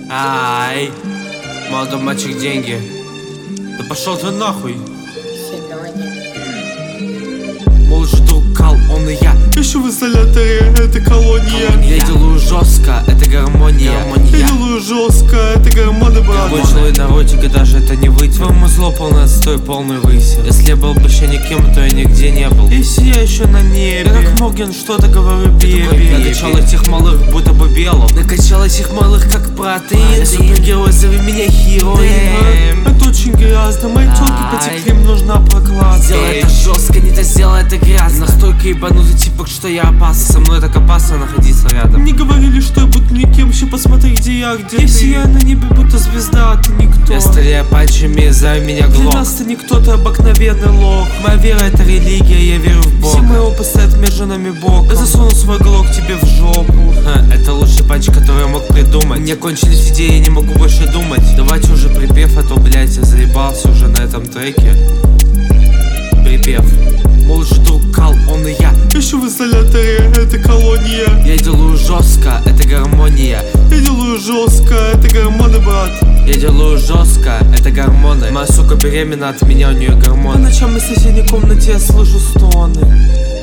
Ай, молодой мальчик, деньги. Да пошел ты нахуй. Молодой друг Кал, он и я. Ищу в изоляторе, это колония. Я делаю жестко, это гармония. Я делаю жестко, это гормоны, брат. Твой злой наротик, и даже это не выйти. Твоему зло полный отстой, полный высер. Если я был бы еще никем, то я нигде не был. Если я еще на небе, я как Морген, что-то говорю, беби. Накачал этих малых, будто бы белов. Накачал этих малых, как протеин. Супергерой, зови меня героем. Это очень грязно, мои телки потекли, им нужна прокладка. Сделай это жестко, не то сделай это грязно. Настолько ебанутый типок, что я опасен. Со мной так опасно находиться рядом. Мне говорили, что я буду никем, ща посмотри, где я, где Если ты. Я на небе будто звезда, а ты никто. Я стреляю пальчами, зови меня Для Глок. нас ты никто, ты обыкновенный лох. Моя вера это религия, я верю в Бога. Все мои опы стоят между нами боком. Я засуну свой глок тебе в жопу. Это лучший панч, который я мог придумать. Мне кончились идеи, я не могу больше думать. Давайте уже припев, а то, блять, я заебался уже на этом треке. Припев. Молодой друг Кал, он и я. Ищу в изоляторе, это колония. Я делаю жестко, это гармония. Я делаю жестко, это гормоны, брат. Я делаю жестко, это гормоны. Моя сука беременна, от меня у нее По гормоны. ночам из соседней комнате я слышу стоны.